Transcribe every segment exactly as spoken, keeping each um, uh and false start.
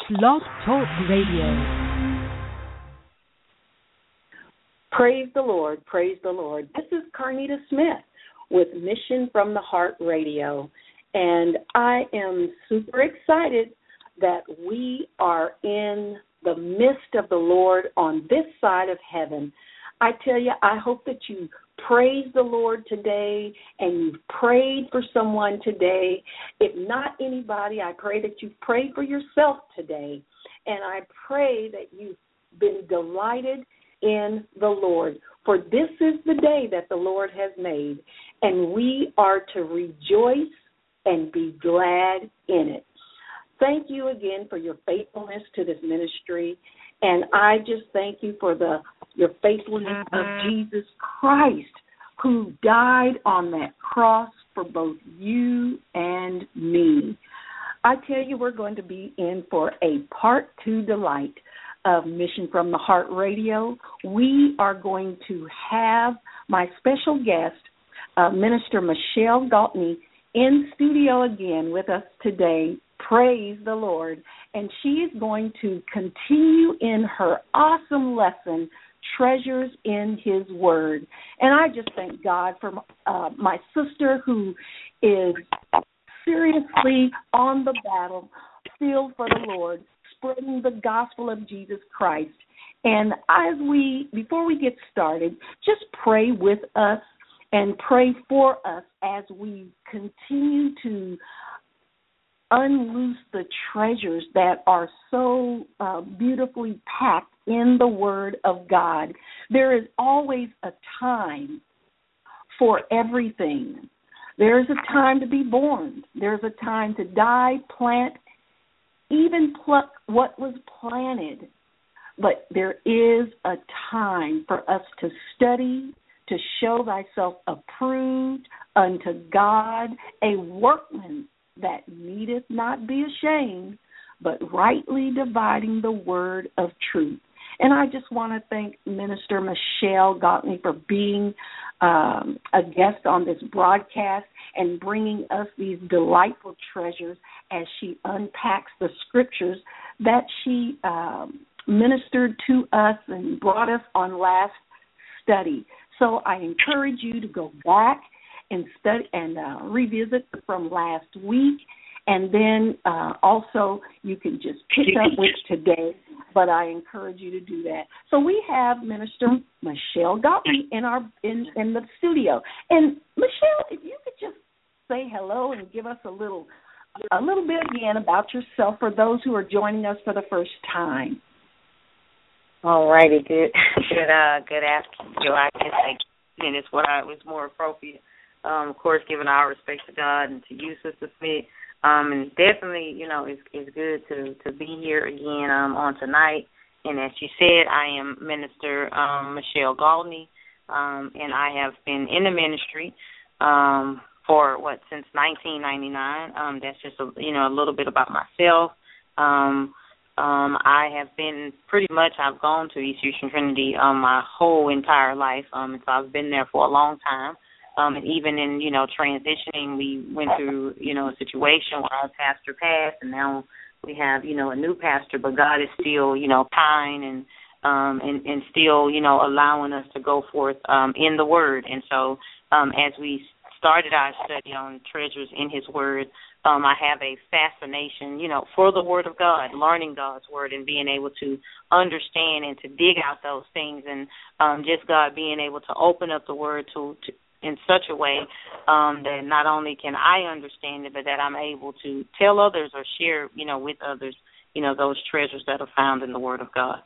Blog Talk Radio. Praise the Lord, praise the Lord. This is Carnita Smith with Mission from the Heart Radio, and I am super excited that we are in the midst of the Lord on this side of heaven. I tell you, I hope that you praise the Lord today and you've prayed for someone today. If not anybody, I pray that you've prayed for yourself today, and I pray that you've been delighted in the Lord. For this is the day that the Lord has made, and we are to rejoice and be glad in it. Thank you again for your faithfulness to this ministry, and I just thank you for the your faithfulness of Jesus Christ, who died on that cross for both you and me. I tell you, we're going to be in for a part two delight of Mission from the Heart Radio. We are going to have my special guest, uh, Minister Michelle Galtney, in studio again with us today. Praise the Lord. And she is going to continue in her awesome lesson, Treasures in His Word. And I just thank God for uh, my sister who is seriously on the battlefield for the Lord, spreading the gospel of Jesus Christ. And as we, before we get started, just pray with us and pray for us as we continue to unloose the treasures that are so uh, beautifully packed in the Word of God. There is always a time for everything. There is a time to be born. There's a time to die, plant, even pluck what was planted. But there is a time for us to study, to show thyself approved unto God, a workman that needeth not be ashamed, but rightly dividing the word of truth. And I just want to thank Minister Michelle Galtney for being um, a guest on this broadcast and bringing us these delightful treasures as she unpacks the scriptures that she um, ministered to us and brought us on last study. So I encourage you to go back and study and uh, revisit from last week, and then uh, also you can just pick up with today, but I encourage you to do that. So we have Minister Michelle Galtney in our in, in the studio. And Michelle, if you could just say hello and give us a little a little bit again about yourself for those who are joining us for the first time. All righty, good good uh good afternoon. I guess thank you. And it's what I was more appropriate. Um, of course, giving our respect to God and to you, Sister Smith. Um, and definitely, you know, it's, it's good to, to be here again um, on tonight. And as you said, I am Minister um, Michelle Galtney, um, and I have been in the ministry um, for, what, since nineteen ninety-nine. Um, that's just, a, you know, a little bit about myself. Um, um, I have been pretty much, I've gone to East Houston Trinity um, my whole entire life, um, and so I've been there for a long time. Um, and even in, you know, transitioning, we went through, you know, a situation where our pastor passed, and now we have, you know, a new pastor, but God is still, you know, kind and um, and, and still, you know, allowing us to go forth um, in the Word. And so um, as we started our study on treasures in His Word, um, I have a fascination, you know, for the Word of God, learning God's Word and being able to understand and to dig out those things, and um, just God being able to open up the Word to, to in such a way um, that not only can I understand it, but that I'm able to tell others or share, you know, with others, you know, those treasures that are found in the Word of God.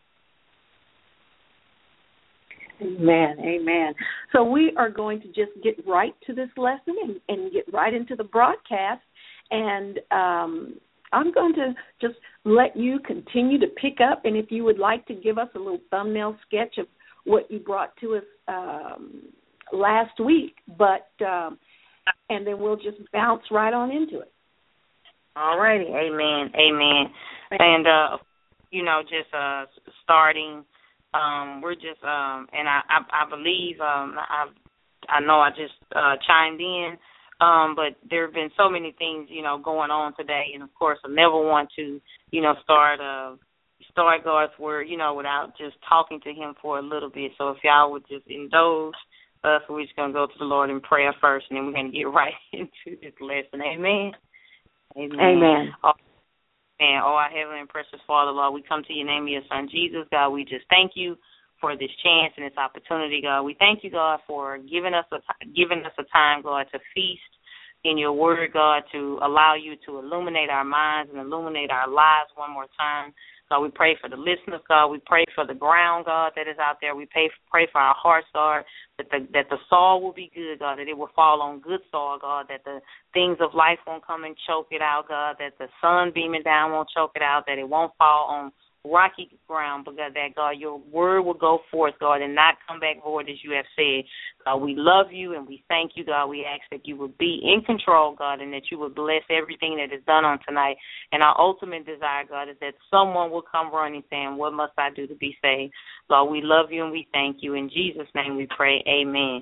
Amen, amen. So we are going to just get right to this lesson and, and get right into the broadcast, and um, I'm going to just let you continue to pick up, and if you would like to give us a little thumbnail sketch of what you brought to us um last week, but um, and then we'll just bounce right on into it. All righty, amen, amen. And uh, you know, just uh, starting, um, we're just, um, and I, I, I believe, um, I, I know I just uh, chimed in Um, but there have been so many things, you know, going on today. And, of course, I never want to, you know, start uh, start God's word, you know, without just talking to him for a little bit. So if y'all would just indulge us, we're just going to go to the Lord in prayer first, and then we're going to get right into this lesson. Amen. Amen. Amen. Oh, man, oh, our heavenly and precious Father, Lord, we come to your name of your Son, Jesus. God, we just thank you for this chance and this opportunity, God. We thank you, God, for giving us a t- giving us a time, God, to feast in your word, God, to allow you to illuminate our minds and illuminate our lives one more time. God, we pray for the listeners, God. We pray for the ground, God, that is out there. We pray, pray for our hearts, God, that the, that the soil will be good, God, that it will fall on good soil, God, that the things of life won't come and choke it out, God, that the sun beaming down won't choke it out, that it won't fall on rocky ground, but God, that, God, your word will go forth, God, and not come back void as you have said. God, we love you and we thank you, God. We ask that you would be in control, God, and that you would bless everything that is done on tonight. And our ultimate desire, God, is that someone will come running saying, what must I do to be saved? Lord, we love you and we thank you. In Jesus' name we pray. Amen.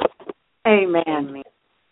Amen. Amen.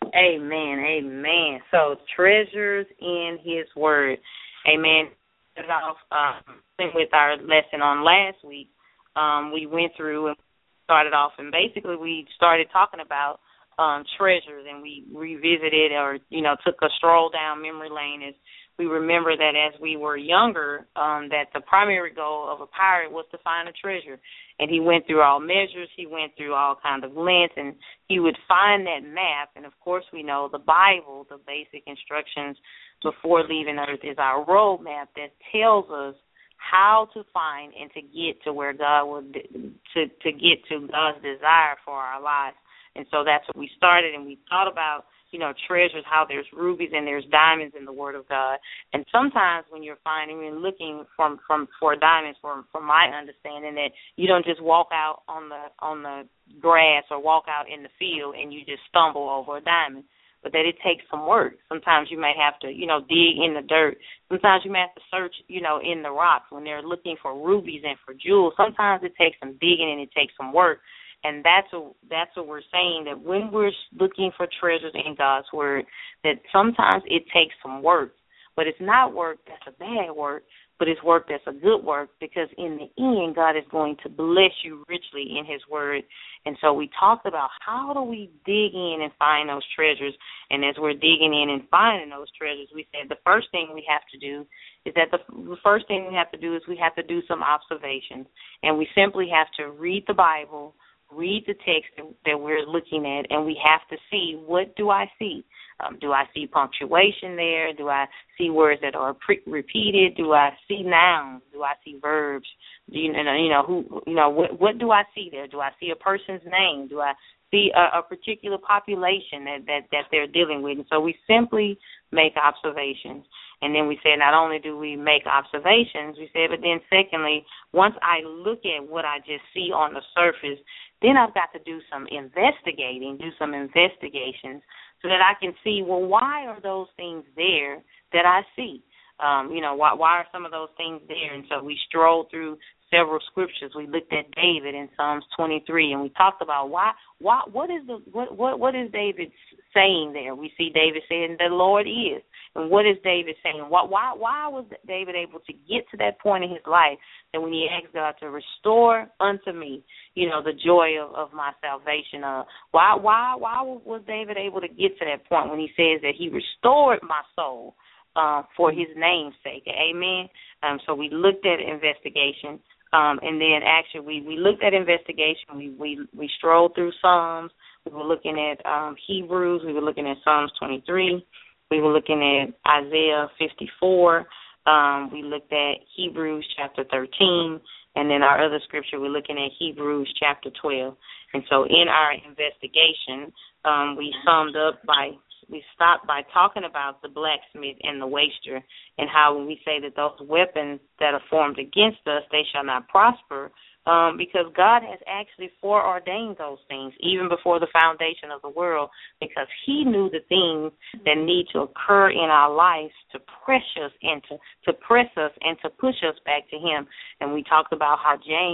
Amen. Amen. So treasures in his word. Amen. Off um, with our lesson on last week, um, we went through and started off, and basically we started talking about um, treasures, and we revisited or, you know, took a stroll down memory lane as we remember that as we were younger, um, that the primary goal of a pirate was to find a treasure. And he went through all measures, he went through all kinds of lengths, and he would find that map. And, of course, we know the Bible, the basic instructions before leaving Earth, is our roadmap that tells us how to find and to get to where God would, to, to get to God's desire for our lives. And so that's what we started, and we thought about, you know, treasures, how there's rubies and there's diamonds in the Word of God. And sometimes when you're finding and looking from, from for diamonds, from from my understanding, that you don't just walk out on the on the grass or walk out in the field and you just stumble over a diamond, but that it takes some work. Sometimes you may have to, you know, dig in the dirt. Sometimes you may have to search, you know, in the rocks when they're looking for rubies and for jewels. Sometimes it takes some digging and it takes some work. And that's what, that's what we're saying, that when we're looking for treasures in God's word, that sometimes it takes some work. But it's not work that's a bad work, but it's work that's a good work, because in the end, God is going to bless you richly in his word. And so we talked about how do we dig in and find those treasures. And as we're digging in and finding those treasures, we said the first thing we have to do is that the, the first thing we have to do is we have to do some observations. And we simply have to read the Bible, read the text that we're looking at, and we have to see, what do I see? Um, do I see punctuation there? Do I see words that are pre- repeated? Do I see nouns? Do I see verbs? Do you know, you know who? You know what? What do I see there? Do I see a person's name? Do I see a, a particular population that, that that they're dealing with? And so we simply make observations. And then we said not only do we make observations, we said, but then secondly, once I look at what I just see on the surface, then I've got to do some investigating, do some investigations, so that I can see, well, why are those things there that I see? Um, you know, why, why are some of those things there? And so we strolled through several scriptures. We looked at David in Psalms twenty-three, and we talked about why, why, what is the, what, what, what is David saying there? We see David saying, "The Lord is," and what is David saying? Why, why, why was David able to get to that point in his life that when he asked God to restore unto me, you know, the joy of, of my salvation? Uh, why, why, why was David able to get to that point when he says that he restored my soul uh, for his name's sake? Amen. Um, so we looked at investigation. Um, and then actually we, we looked at investigation. We, we we strolled through Psalms. We were looking at um, Hebrews. We were looking at Psalms twenty-three. We were looking at Isaiah fifty-four. Um, we looked at Hebrews chapter thirteen. And then our other scripture, we're looking at Hebrews chapter twelve. And so in our investigation, um, we summed up by we stopped by talking about the blacksmith and the waster, and how when we say that those weapons that are formed against us, they shall not prosper, um, because God has actually foreordained those things even before the foundation of the world, because he knew the things that need to occur in our lives to press us and to, to press us and to push us back to him. And we talked about how James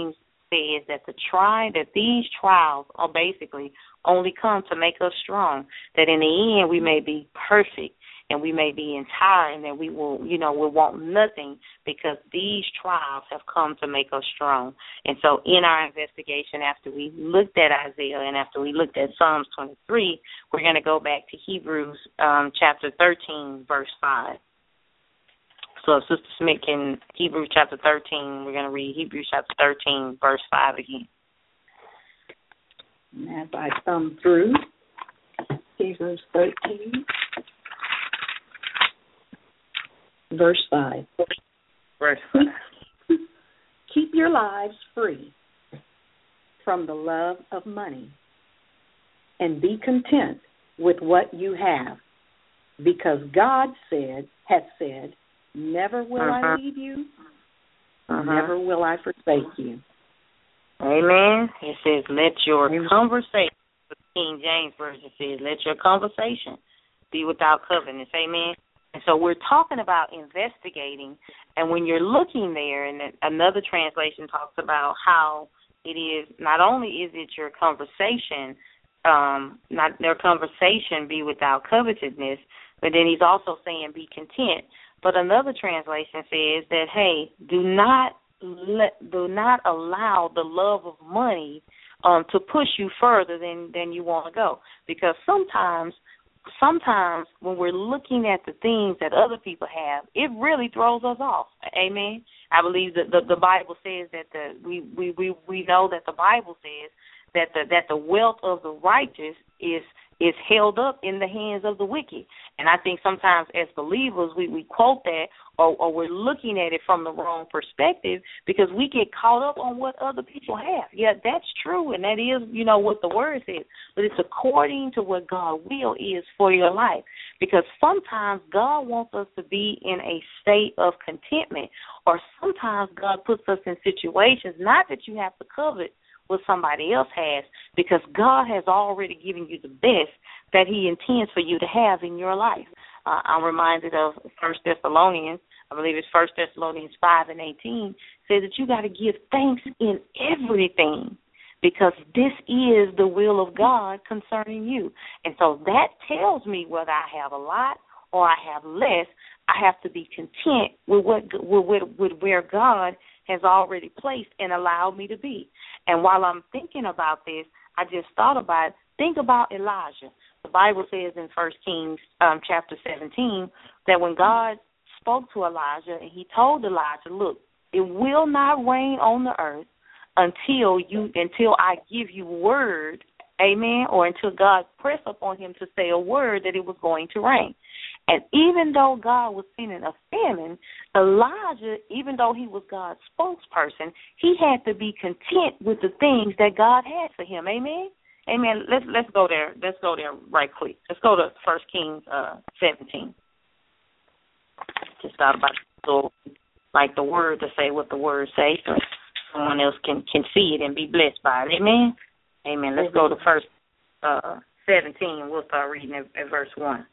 says that the try that these trials are basically only come to make us strong, that in the end we may be perfect and we may be entire, and that we will, you know, will want nothing, because these trials have come to make us strong. And so in our investigation, after we looked at Isaiah and after we looked at Psalms twenty-three, we're going to go back to Hebrews um, chapter thirteen, verse five. So if Sister Smith can, Hebrews chapter thirteen, we're going to read Hebrews chapter thirteen, verse five again. And as I thumb through Hebrews thirteen, verse five. Verse five. Keep your lives free from the love of money and be content with what you have, because God said, has said, never will uh-huh. I leave you, uh-huh. never will I forsake you. Amen. It says, let your Amen. conversation, the King James Version says, let your conversation be without covetousness. Amen. And so we're talking about investigating, and when you're looking there, and another translation talks about how it is, not only is it your conversation, um, not their conversation be without covetousness, but then he's also saying be content. But another translation says that, hey, do not let, do not allow the love of money um, to push you further than, than you want to go. Because sometimes, sometimes when we're looking at the things that other people have, it really throws us off. Amen. I believe that the, the Bible says that the we, we, we, we know that the Bible says that the that the wealth of the righteous is is held up in the hands of the wicked. And I think sometimes as believers we, we quote that or, or we're looking at it from the wrong perspective because we get caught up on what other people have. Yeah, that's true, and that is, you know, what the word says. But it's according to what God's will is for your life. Because sometimes God wants us to be in a state of contentment, or sometimes God puts us in situations, not that you have to covet what somebody else has, because God has already given you the best that he intends for you to have in your life. Uh, I'm reminded of First Thessalonians, I believe it's First Thessalonians five and eighteen, says that you got to give thanks in everything, because this is the will of God concerning you. And so that tells me whether I have a lot or I have less, I have to be content with what with, with, with where God has already placed and allowed me to be. And while I'm thinking about this, I just thought about, think about Elijah. The Bible says in First Kings um, chapter seventeen that when God spoke to Elijah and he told Elijah, look, it will not rain on the earth until you until I give you word, amen, or until God pressed upon him to say a word that it was going to rain. And even though God was sending a famine, Elijah, even though he was God's spokesperson, he had to be content with the things that God had for him. Amen? Amen. Let's let's go there. Let's go there right quick. Let's go to First Kings uh, seventeen. Just thought about so like the word to say what the word says, so someone else can, can see it and be blessed by it. Amen? Amen. Let's go to First uh, seventeen, and we'll start reading at, at verse one.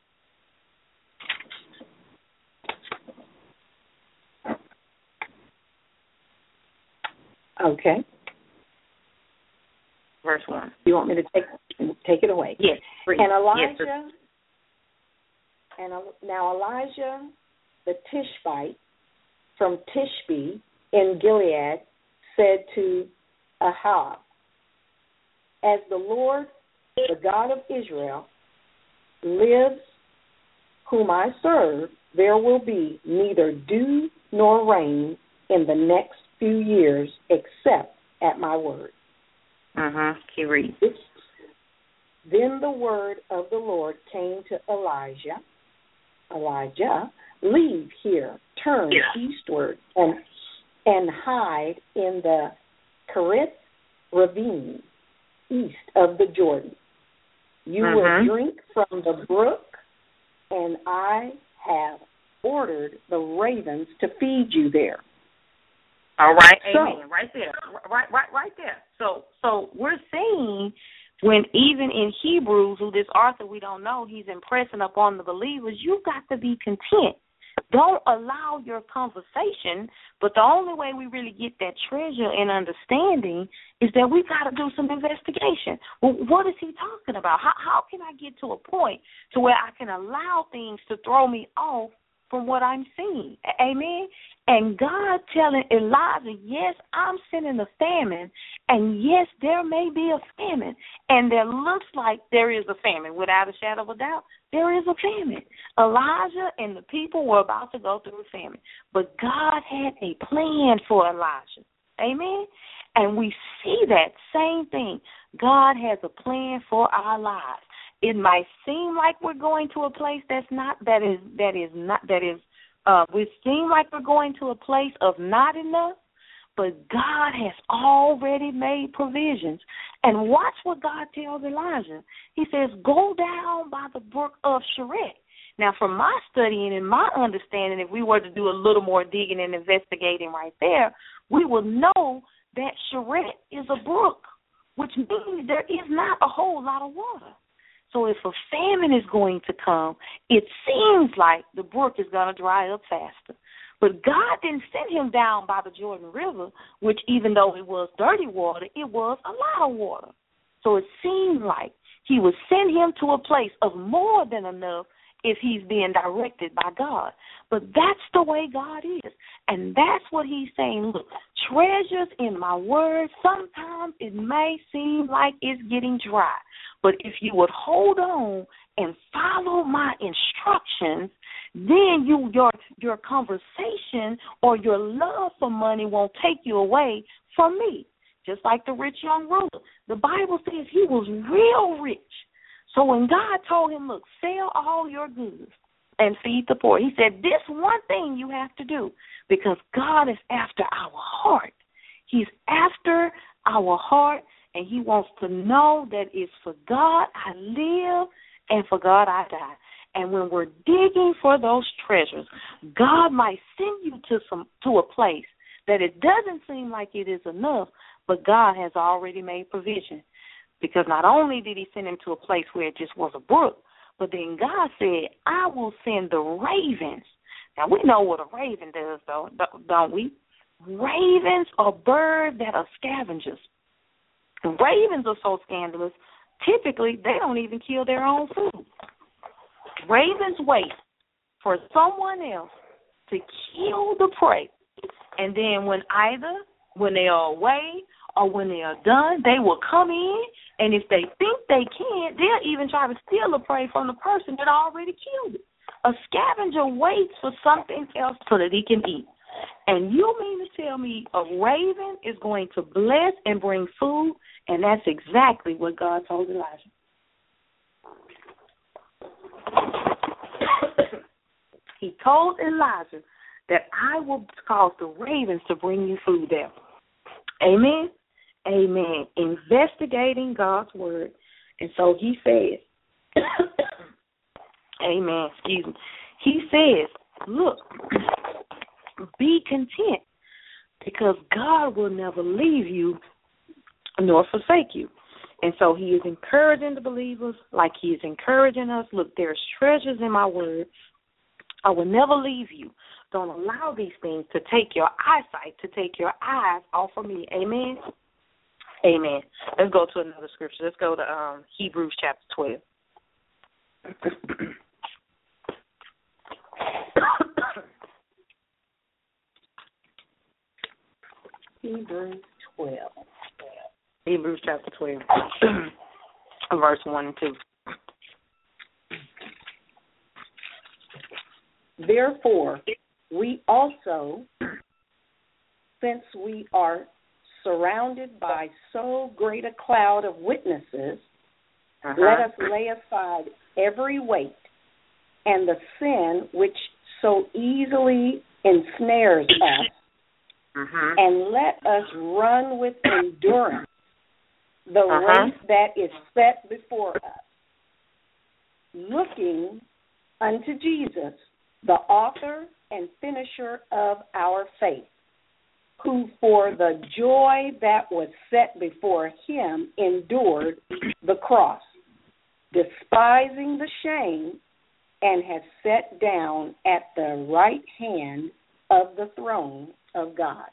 Okay. Verse one. You want me to take take it away? Yes. Please. And Elijah, yes, and now Elijah the Tishbite from Tishbe in Gilead said to Ahab, as the Lord, the God of Israel, lives, whom I serve, there will be neither dew nor rain in the next few years except at my word. Uh-huh. Keep reading. Then the word of the Lord came to Elijah. Elijah, leave here, turn yeah. eastward, and and hide in the Kerith ravine east of the Jordan. You uh-huh. will drink from the brook, and I have ordered the ravens to feed you there. All right, so, amen. Right there, right, right, right there. So, so we're seeing when even in Hebrews, who this author we don't know, he's impressing upon the believers. You've got to be content don't allow your conversation, but the only way we really get that treasure and understanding is that we got to do some investigation. Well, what is he talking about? How, how can I get to a point to where I can allow things to throw me off from what I'm seeing? Amen? And God telling Elijah, yes, I'm sending a famine, and yes, there may be a famine, and there looks like there is a famine. Without a shadow of a doubt, there is a famine. Elijah and the people were about to go through a famine, but God had a plan for Elijah. Amen? And we see that same thing. God has a plan for our lives. It might seem like we're going to a place that's not, that is, that is not, that is, Uh, we seem like we're going to a place of not enough, but God has already made provisions. And watch what God tells Elijah. He says, go down by the brook of Cherith. Now, from my studying and my understanding, if we were to do a little more digging and investigating right there, we will know that Cherith is a brook, which means there is not a whole lot of water. So if a famine is going to come, it seems like the brook is going to dry up faster. But God didn't send him down by the Jordan River, which even though it was dirty water, it was a lot of water. So it seemed like he would send him to a place of more than enough if he's being directed by God. But that's the way God is. And that's what he's saying. Look, treasures in my word, sometimes it may seem like it's getting dry. But if you would hold on and follow my instructions, then you your your conversation or your love for money won't take you away from me. Just like the rich young ruler. The Bible says he was real rich. So when God told him, look, sell all your goods and feed the poor, he said, this one thing you have to do, because God is after our heart. He's after our heart, and he wants to know that it's for God I live and for God I die. And when we're digging for those treasures, God might send you to some to a place that it doesn't seem like it is enough, but God has already made provision. Because not only did he send him to a place where it just was a brook, but then God said, I will send the ravens. Now, we know what a raven does, though, don't we? Ravens are birds that are scavengers. Ravens are so scandalous, typically they don't even kill their own food. Ravens wait for someone else to kill the prey, and then when either when they are away or when they are done, they will come in, and if they think they can, they'll even try to steal the prey from the person that already killed it. A scavenger waits for something else so that he can eat. And you mean to tell me a raven is going to bless and bring food? And that's exactly what God told Elijah. He told Elijah that I will cause the ravens to bring you food there. Amen? Amen. Investigating God's word. And so he says, amen, excuse me. He says, look, be content, because God will never leave you nor forsake you. And so he is encouraging the believers like he is encouraging us. Look, there's treasures in my word. I will never leave you. Don't allow these things to take your eyesight, to take your eyes off of me. Amen? Amen. Let's go to another scripture. Let's go to um, Hebrews chapter twelve. Hebrews twelve. Hebrews chapter twelve, verse one and two. Therefore, we also, since we are surrounded by so great a cloud of witnesses, uh-huh. let us lay aside every weight and the sin which so easily ensnares us, uh-huh. and let us run with endurance the uh-huh. race that is set before us, looking unto Jesus, the author and finisher of our faith, who for the joy that was set before him endured the cross, despising the shame, and has sat down at the right hand of the throne of God.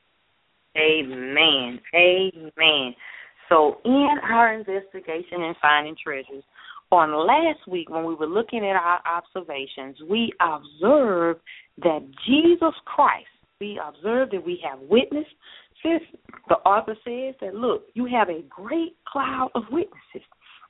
Amen. Amen. So in our investigation and finding treasures, on last week when we were looking at our observations, we observed that Jesus Christ, we observed that we have witness. Since the author says that, look, you have a great cloud of witnesses.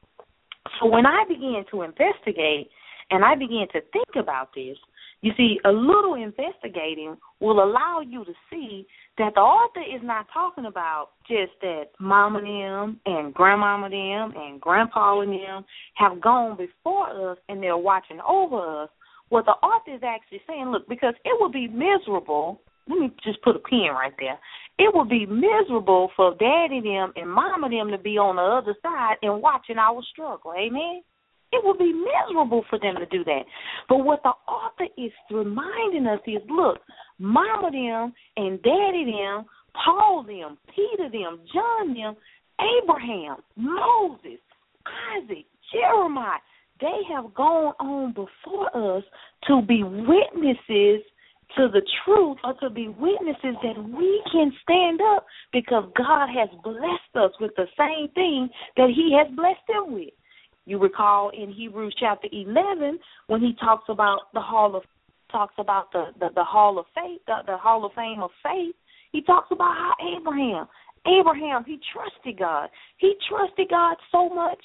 So when I began to investigate and I began to think about this, you see, a little investigating will allow you to see that the author is not talking about just that mama them and grandmama them and grandpa and them have gone before us and they're watching over us. What the author is actually saying, look, because it would be miserable, let me just put a pin right there, it would be miserable for daddy them and mama them to be on the other side and watching our struggle, amen? It would be miserable for them to do that. But what the author is reminding us is, look, mama them and daddy them, Paul them, Peter them, John them, Abraham, Moses, Isaac, Jeremiah, they have gone on before us to be witnesses to the truth, or to be witnesses that we can stand up because God has blessed us with the same thing that he has blessed them with. You recall in Hebrews chapter eleven when he talks about the hall of talks about the, the, the hall of faith, the, the hall of fame of faith. He talks about how Abraham, Abraham, he trusted God. He trusted God so much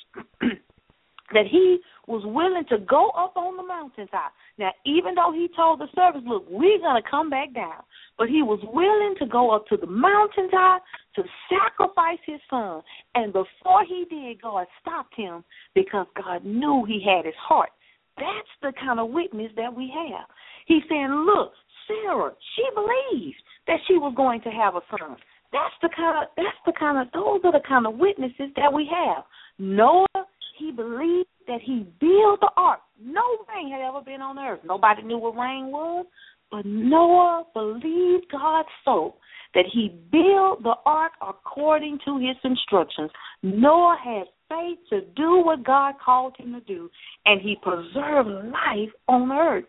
that he was willing to go up on the mountaintop. Now, even though he told the servants, look, we're going to come back down, but he was willing to go up to the mountaintop to sacrifice his son. And before he did, God stopped him because God knew he had his heart. That's the kind of witness that we have. He's saying, look, Sarah, she believed that she was going to have a son. That's the kind of, that's the kind of, those are the kind of witnesses that we have. Noah, he believed that he built the ark. No rain had ever been on earth. Nobody knew what rain was, but Noah believed God so that he built the ark according to his instructions. Noah had faith to do what God called him to do, and he preserved life on earth.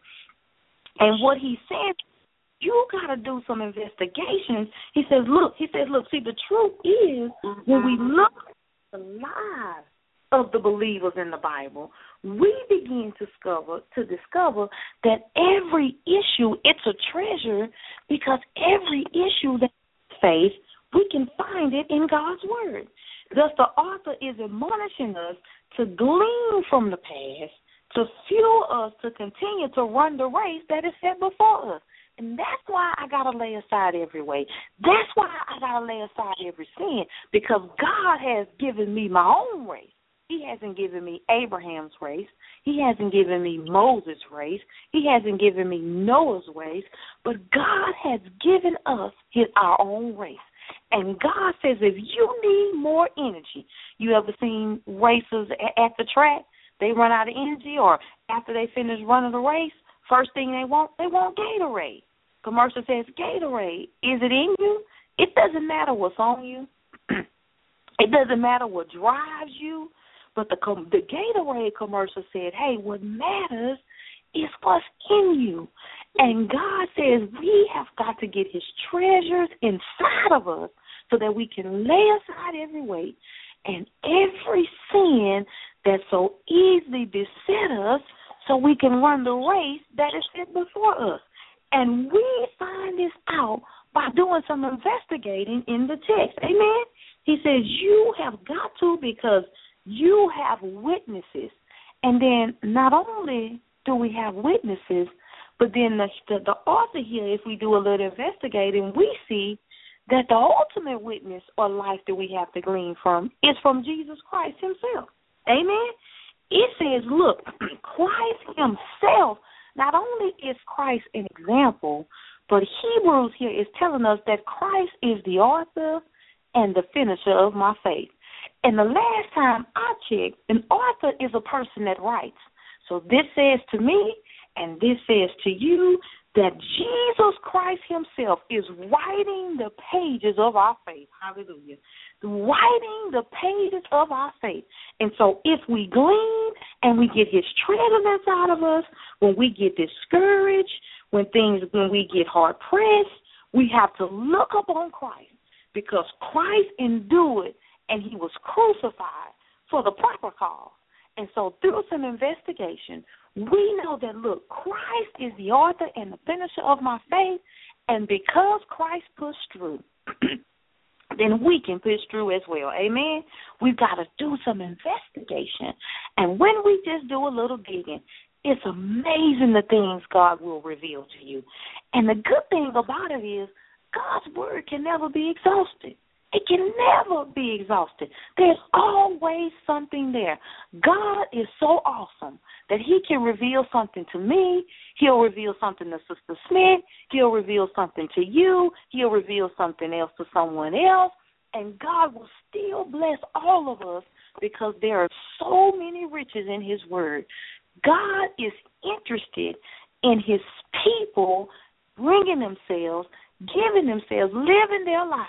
And what he said, you got to do some investigations. He says, look, he says, look, see, the truth is when we look at the lives of the believers in the Bible, we begin to discover to discover that every issue, it's a treasure, because every issue that we face, we can find it in God's Word. Thus, the author is admonishing us to glean from the past, to fuel us to continue to run the race that is set before us. And that's why I got to lay aside every weight. That's why I got to lay aside every sin, because God has given me my own race. He hasn't given me Abraham's race. He hasn't given me Moses' race. He hasn't given me Noah's race. But God has given us his, our own race. And God says if you need more energy, you ever seen racers at the track? They run out of energy, or after they finish running the race, first thing they want, they want Gatorade. Commercial says, Gatorade, is it in you? It doesn't matter what's on you. It doesn't matter what drives you. But the the Gatorade commercial said, hey, what matters is what's in you. And God says we have got to get his treasures inside of us so that we can lay aside every weight and every sin that so easily beset us, so we can run the race that is set before us. And we find this out by doing some investigating in the text. Amen? He says you have got to, because you have witnesses. And then not only do we have witnesses, but then the, the, the author here, if we do a little investigating, we see that the ultimate witness or life that we have to glean from is from Jesus Christ himself. Amen? It says, look, Christ himself, not only is Christ an example, but Hebrews here is telling us that Christ is the author and the finisher of my faith. And the last time I checked, an author is a person that writes. So this says to me, and this says to you, that Jesus Christ himself is writing the pages of our faith. Hallelujah. Writing the pages of our faith. And so if we glean and we get his treasures out of us, when we get discouraged, when things, when we get hard pressed, we have to look upon Christ, because Christ endured and he was crucified for the proper cause. And so through some investigation, we know that, look, Christ is the author and the finisher of my faith, and because Christ pushed through, then we can push through as well. Amen? We've got to do some investigation. And when we just do a little digging, it's amazing the things God will reveal to you. And the good thing about it is God's word can never be exhausted. It can never be exhausted. There's always something there. God is so awesome that he can reveal something to me. He'll reveal something to Sister Smith. He'll reveal something to you. He'll reveal something else to someone else. And God will still bless all of us because there are so many riches in his word. God is interested in his people bringing themselves, giving themselves, living their lives.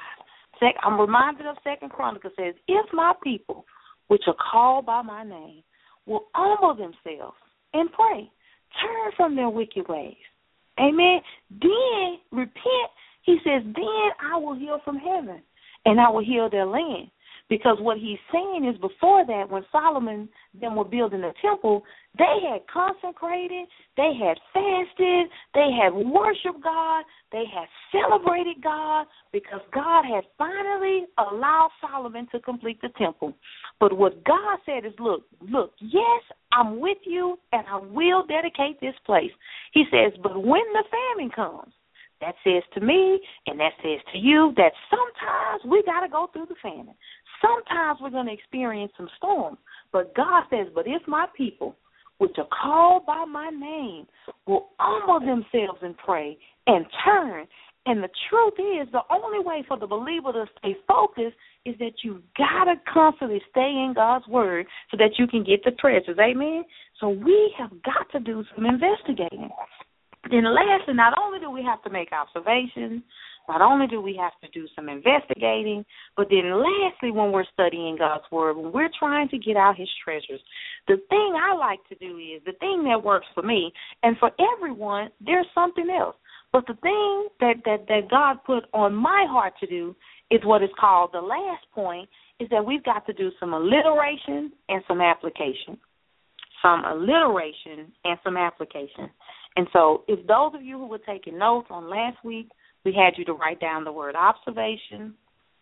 I'm reminded of Second Chronicles says, if my people, which are called by my name, will humble themselves and pray, turn from their wicked ways, amen, then repent, he says, then I will heal from heaven and I will heal their land. Because what he's saying is before that, when Solomon them were building the temple, they had consecrated, they had fasted, they had worshiped God, they had celebrated God, because God had finally allowed Solomon to complete the temple. But what God said is, look, look, yes, I'm with you, and I will dedicate this place. He says, but when the famine comes, that says to me and that says to you that sometimes we got to go through the famine. Sometimes we're going to experience some storms. But God says, but if my people, which are called by my name, will humble themselves and pray and turn. And the truth is, the only way for the believer to stay focused is that you've got to constantly stay in God's word so that you can get the treasures. Amen? So we have got to do some investigating. Then lastly, not only do we have to make observations, not only do we have to do some investigating, but then lastly, when we're studying God's word, when we're trying to get out his treasures, the thing I like to do is, the thing that works for me, and for everyone, there's something else. But the thing that, that, that God put on my heart to do is what is called the last point, is that we've got to do some alliteration and some application. Some alliteration and some application. And so if those of you who were taking notes on last week, we had you to write down the word observation.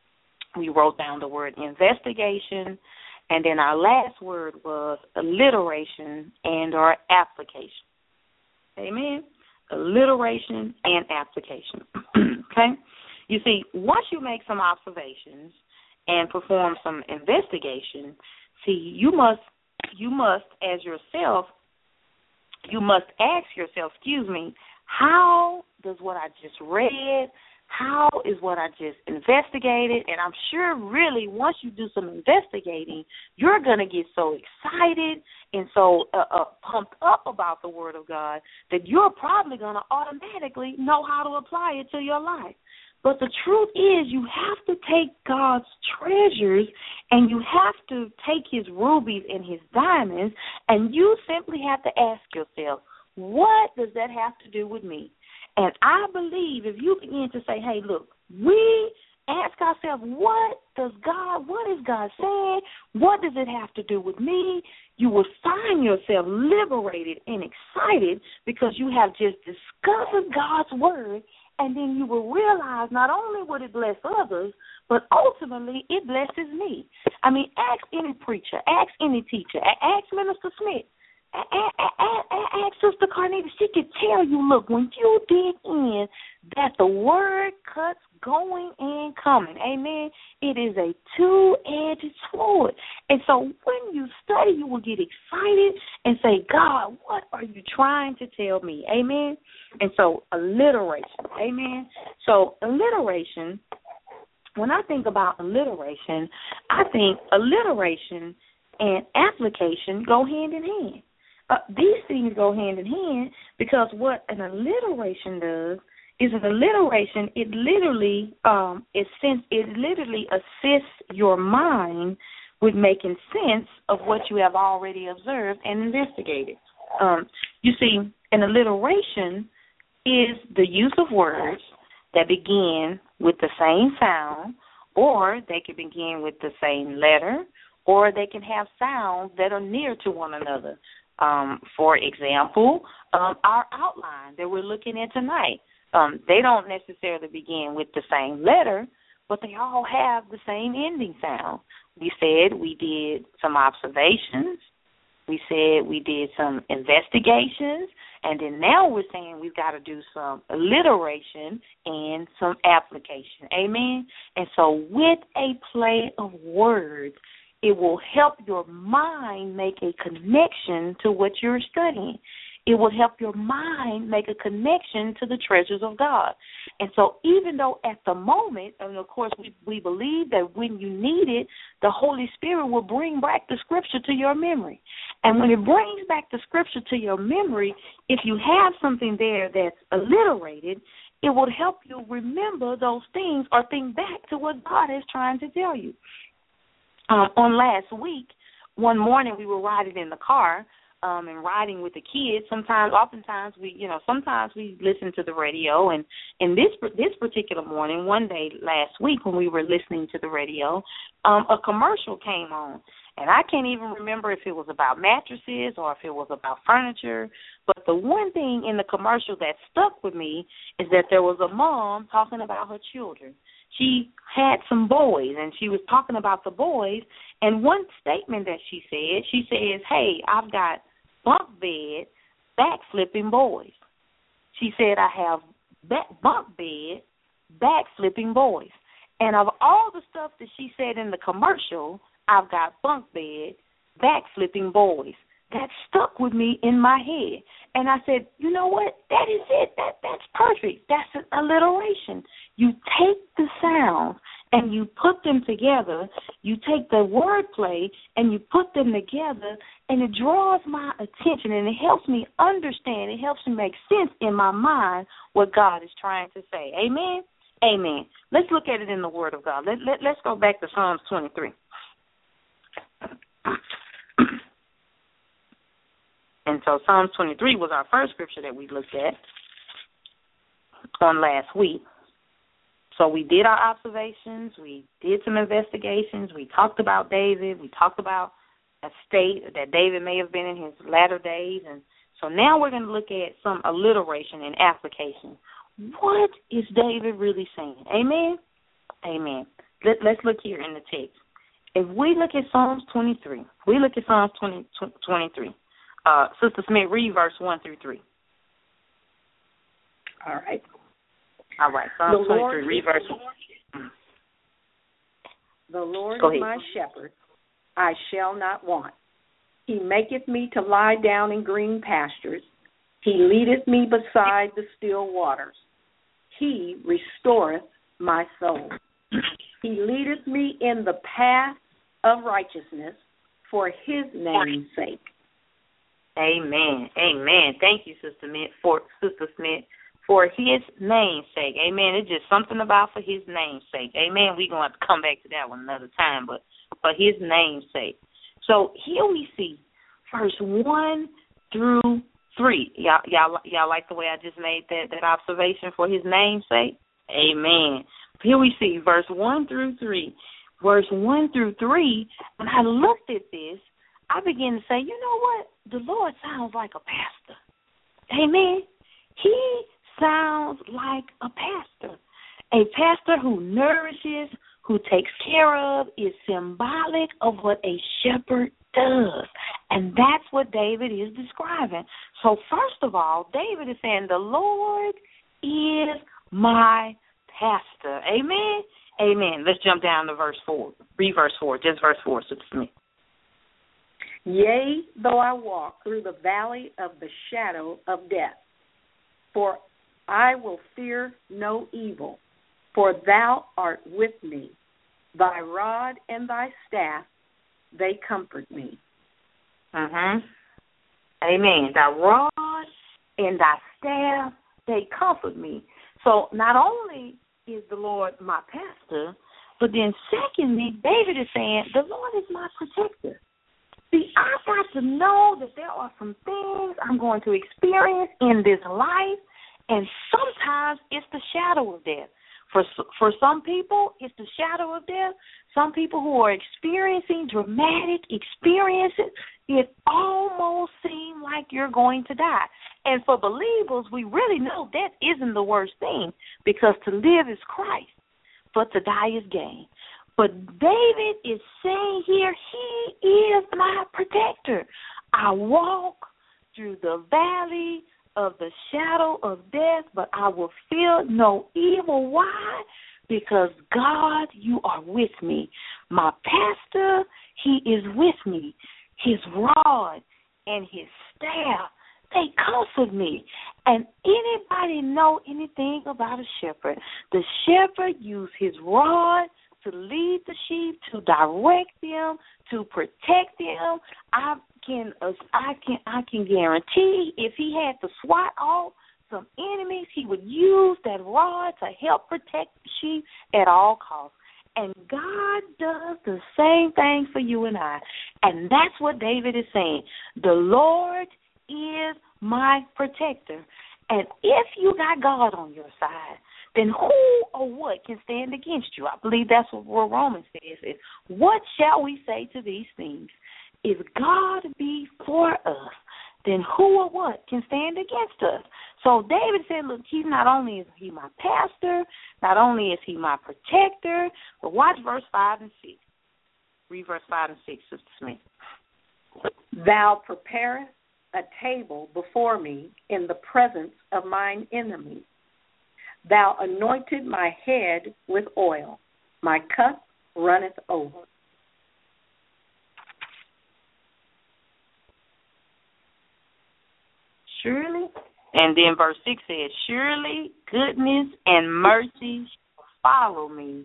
We wrote down the word investigation. And then our last word was alliteration and or application. Amen? Alliteration and application. Okay? You see, once you make some observations and perform some investigation, see, you must, you must, as yourself, you must ask yourself, excuse me, how does what I just read, how is what I just investigated? And I'm sure really once you do some investigating, you're going to get so excited and so uh, uh, pumped up about the Word of God that you're probably going to automatically know how to apply it to your life. But the truth is you have to take God's treasures and you have to take his rubies and his diamonds, and you simply have to ask yourself, what does that have to do with me? And I believe if you begin to say, hey, look, we ask ourselves, what does God, what is God saying? What does it have to do with me? You will find yourself liberated and excited because you have just discovered God's word. And then you will realize not only would it bless others, but ultimately it blesses me. I mean, ask any preacher, ask any teacher, ask Minister Smith, ask Sister Carnita. She could tell you, look, when you dig in, that the word cuts going and coming. Amen. It is a two-edged sword. And so when you study, you will get excited and say, God, what are you trying to tell me? Amen. And so alliteration. Amen. So alliteration, when I think about alliteration, I think alliteration and application go hand in hand. uh, these things go hand in hand, because what an alliteration does is an alliteration, it literally, um, it, sense, it literally assists your mind with making sense of what you have already observed and investigated. Um, you see, an alliteration is the use of words that begin with the same sound, or they can begin with the same letter, or they can have sounds that are near to one another. Um, for example, um, our outline that we're looking at tonight, um, they don't necessarily begin with the same letter, but they all have the same ending sound. We said we did some observations. We said we did some investigations. And then now we're saying we've got to do some alliteration and some application. Amen? And so with a play of words, it will help your mind make a connection to what you're studying. It will help your mind make a connection to the treasures of God. And so even though at the moment, and of course we, we believe that when you need it, the Holy Spirit will bring back the scripture to your memory. And when it brings back the scripture to your memory, if you have something there that's alliterated, it will help you remember those things or think back to what God is trying to tell you. Um, on last week, one morning we were riding in the car, Um, and riding with the kids. Sometimes, oftentimes, we, you know, sometimes we listen to the radio. And in this this particular morning, one day last week when we were listening to the radio, um, a commercial came on. And I can't even remember if it was about mattresses or if it was about furniture. But the one thing in the commercial that stuck with me is that there was a mom talking about her children. She had some boys, and she was talking about the boys. And one statement that she said, she says, hey, I've got bunk bed, back flipping boys. She said, I have back, bunk bed, back flipping boys. And of all the stuff that she said in the commercial, I've got bunk bed, back flipping boys. That stuck with me in my head. And I said, you know what? That is it. That That's perfect. That's an alliteration. You take the sounds and you put them together. You take the wordplay and you put them together, and it draws my attention and it helps me understand. It helps me make sense in my mind what God is trying to say. Amen? Amen. Let's look at it in the Word of God. Let, let, let's go back to Psalms twenty-three. And so Psalms twenty-three was our first scripture that we looked at on last week. So we did our observations. We did some investigations. We talked about David. We talked about a state that David may have been in his latter days. And so now we're going to look at some alliteration and application. What is David really saying? Amen? Amen. Let, let's look here in the text. If we look at Psalms twenty-three, we look at Psalms twenty, twenty-three. Uh, Sister Smith, read verse one through three. All right. All right, Psalms twenty-three, read verse one. The Lord is my shepherd, I shall not want. He maketh me to lie down in green pastures. He leadeth me beside the still waters. He restoreth my soul. He leadeth me in the path of righteousness for his name's sake. Amen. Amen. Thank you, Sister Smith, for Sister Smith, for his name's sake. Amen. It's just something about for his name's sake. Amen. We're going to have to come back to that one another time, but for his name's sake. So here we see verse one through three. Y'all, y'all, y'all like the way I just made that, that observation for his name's sake? Amen. Here we see verse one through three. Verse one through three, when I looked at this, I began to say, you know what? The Lord sounds like a pastor. Amen. He sounds like a pastor. A pastor who nourishes, who takes care of, is symbolic of what a shepherd does. And that's what David is describing. So first of all, David is saying, the Lord is my pastor. Amen? Amen. Let's jump down to verse four. Read verse four. Just verse four, Sister Smith. Yea, though I walk through the valley of the shadow of death, for I will fear no evil, for thou art with me. Thy rod and thy staff, they comfort me. Mm-hmm. Amen. Thy rod and thy staff, they comfort me. So not only is the Lord my pastor, but then secondly, David is saying, the Lord is my protector. See, I've got to know that there are some things I'm going to experience in this life, and sometimes it's the shadow of death. For for some people, it's the shadow of death. Some people who are experiencing dramatic experiences, it almost seems like you're going to die. And for believers, we really know death isn't the worst thing, because to live is Christ, but to die is gain. But David is saying here, he is my protector. I walk through the valley of the shadow of death, but I will fear no evil. Why? Because, God, you are with me. My pastor, he is with me. His rod and his staff, they comfort me. And anybody know anything about a shepherd? The shepherd uses his rod to lead the sheep, to direct them, to protect them. I can, uh, I can, I can guarantee if he had to swat off some enemies, he would use that rod to help protect the sheep at all costs. And God does the same thing for you and I. And that's what David is saying. The Lord is my protector. And if you got God on your side, then who or what can stand against you? I believe that's what Romans says. Is, what shall we say to these things? If God be for us, then who or what can stand against us? So David said, look, he's not only is he my pastor, not only is he my protector, but watch verse five and six. Read verse five and six, Sister Smith. Thou preparest a table before me in the presence of mine enemies. Thou anointed my head with oil. My cup runneth over. Surely, and then verse six says, surely goodness and mercy shall follow me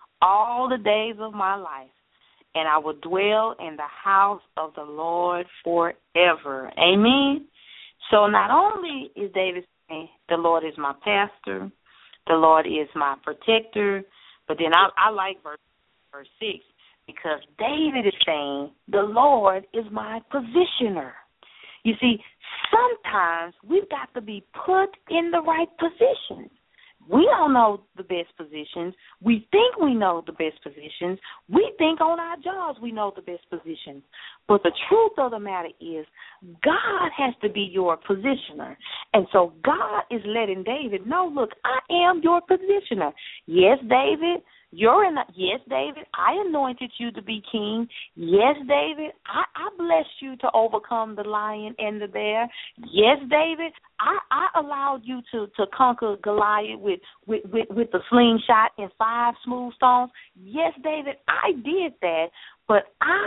all the days of my life, and I will dwell in the house of the Lord forever. Amen. So not only is David saying, the Lord is my pastor, the Lord is my protector, but then I, I like verse, verse six, because David is saying, the Lord is my positioner. You see, sometimes we've got to be put in the right position. We don't know the best positions. We think we know the best positions. We think on our jobs we know the best positions. But the truth of the matter is God has to be your positioner. And so God is letting David know, look, I am your positioner. Yes, David, you're in. A, yes, David, I anointed you to be king. Yes, David, I, I blessed you to overcome the lion and the bear. Yes, David, I, I allowed you to, to conquer Goliath with, with, with, with the slingshot and five smooth stones. Yes, David, I did that, but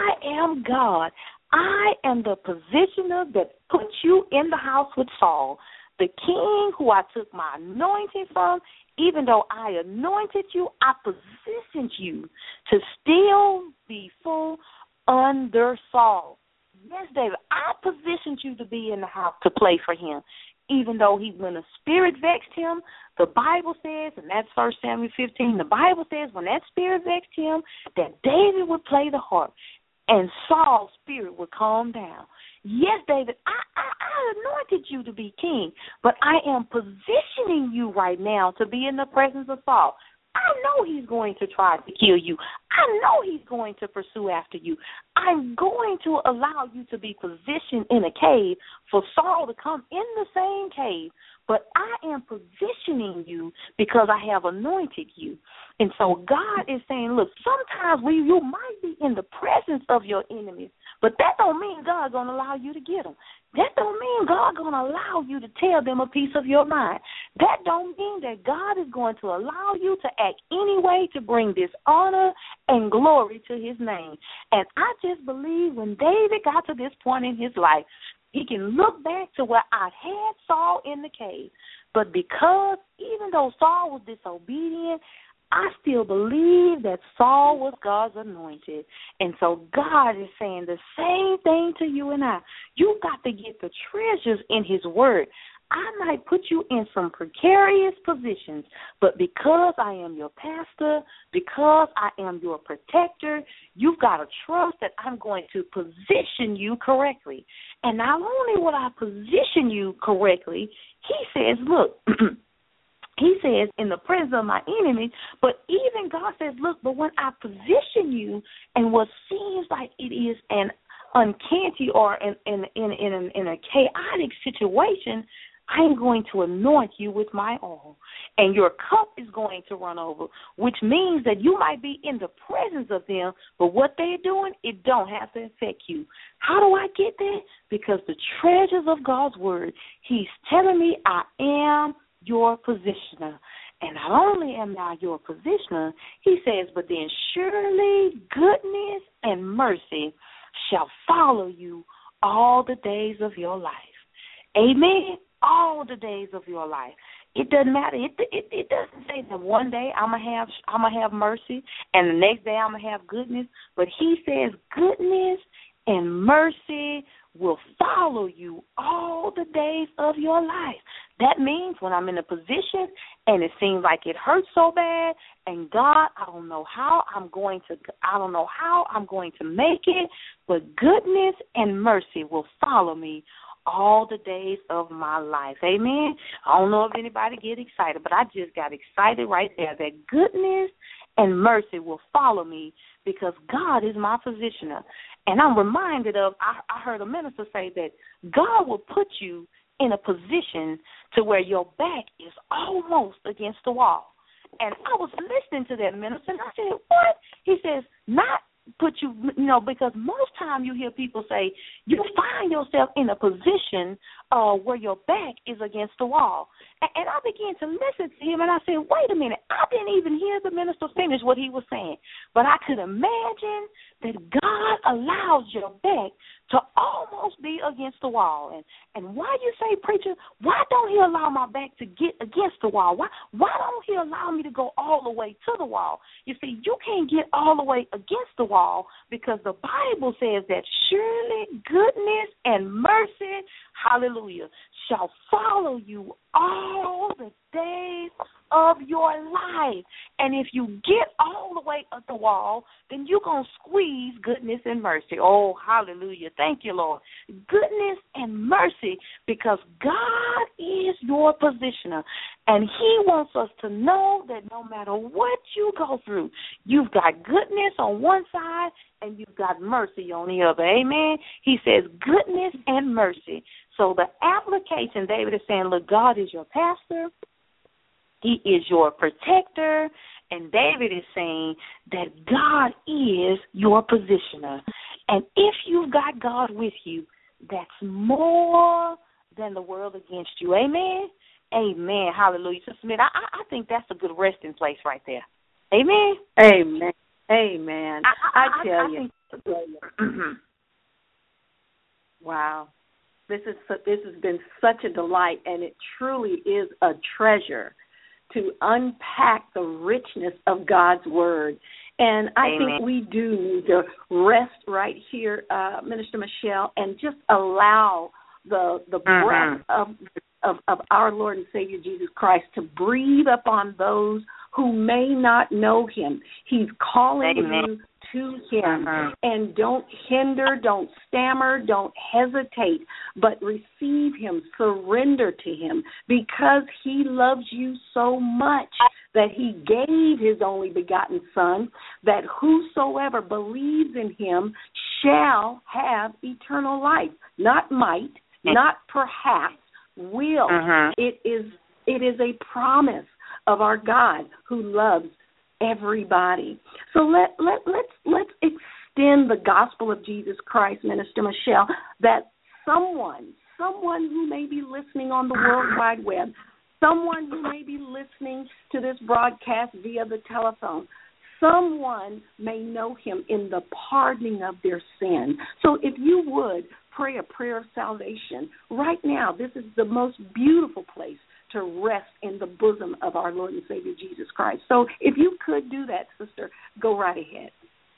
I am God. I am the positioner that put you in the house with Saul, the king who I took my anointing from. Even though I anointed you, I positioned you to still be full under Saul. Yes, David, I positioned you to be in the house to play for him. Even though he, when the spirit vexed him, the Bible says, and that's First Samuel fifteen, the Bible says when that spirit vexed him, that David would play the harp and Saul's spirit would calm down. Yes, David, I, I, I anointed you to be king, but I am positioning you right now to be in the presence of Saul. I know he's going to try to kill you. I know he's going to pursue after you. I'm going to allow you to be positioned in a cave for Saul to come in the same cave, but I am positioning you because I have anointed you. And so God is saying, look, sometimes we you might be in the presence of your enemies, but that don't mean God's going to allow you to get them. That don't mean God's going to allow you to tell them a piece of your mind. That don't mean that God is going to allow you to act any way to bring dishonor and glory to his name. And I just believe when David got to this point in his life, he can look back to where I had Saul in the cave. But because even though Saul was disobedient, I still believe that Saul was God's anointed. And so God is saying the same thing to you and I. You've got to get the treasures in his word. I might put you in some precarious positions, but because I am your pastor, because I am your protector, you've got to trust that I'm going to position you correctly. And not only will I position you correctly, he says, look, he says, in the presence of my enemies, but even God says, look, but when I position you in what seems like it is an uncanny or in, in, in, in, in a chaotic situation, I'm going to anoint you with my oil, and your cup is going to run over, which means that you might be in the presence of them, but what they're doing, it don't have to affect you. How do I get that? Because the treasures of God's word, he's telling me I am your positioner. And not only am I your positioner, he says, but then surely goodness and mercy shall follow you all the days of your life. Amen. All the days of your life. It doesn't matter. It it, it doesn't say that one day I'm gonna have I'm gonna have mercy and the next day I'm gonna have goodness. But he says goodness and mercy will follow you all the days of your life. That means when I'm in a position and it seems like it hurts so bad, and God, I don't know how I'm going to I don't know how I'm going to make it, but goodness and mercy will follow me all the days of my life. Amen. I don't know if anybody get excited, but I just got excited right there that goodness and mercy will follow me because God is my positioner. And I'm reminded of, I, I heard a minister say that God will put you in a position to where your back is almost against the wall. And I was listening to that minister, and I said, what? He says, not put you, you know, because most time you hear people say you find yourself in a position uh, where your back is against the wall. And, and I began to listen to him, and I said, wait a minute, I didn't even hear the minister finish what he was saying. But I could imagine that God allows your back to almost be against the wall. And and why you say, preacher, why don't he allow my back to get against the wall? Why why don't he allow me to go all the way to the wall? You see, you can't get all the way against the wall because the Bible says that surely goodness and mercy, hallelujah, shall follow you all the days of your life. And if you get all the way up the wall, then you're going to squeeze goodness and mercy. Oh, hallelujah. Thank you, Lord. Goodness and mercy, because God is your positioner. And he wants us to know that no matter what you go through, you've got goodness on one side and you've got mercy on the other. Amen. He says goodness and mercy. So the application, David is saying, look, God is your pastor. He is your protector. And David is saying that God is your positioner. And if you've got God with you, that's more than the world against you. Amen? Amen. Hallelujah. Sister Smith, I, I think that's a good resting place right there. Amen? Amen. Amen. I, I, I tell I, I you. Think... Wow. This is this has been such a delight, and it truly is a treasure to unpack the richness of God's word. And I Amen. think we do need to rest right here, uh, Minister Michelle, and just allow the the mm-hmm. breath of, of of our Lord and Savior Jesus Christ to breathe upon those who may not know him. He's calling Amen. you to him. Uh-huh. And don't hinder, don't stammer, don't hesitate, but receive him, surrender to him, because he loves you so much that he gave his only begotten Son, that whosoever believes in him shall have eternal life. Not might, not perhaps, will. Uh-huh. It is it is a promise of our God who loves everybody. So let let let's let's extend the gospel of Jesus Christ, Minister Michelle, that someone, someone who may be listening on the World Wide Web, someone who may be listening to this broadcast via the telephone, someone may know him in the pardoning of their sin. So if you would pray a prayer of salvation right now, this is the most beautiful place to rest in the bosom of our Lord and Savior Jesus Christ. So if you could do that, sister, go right ahead.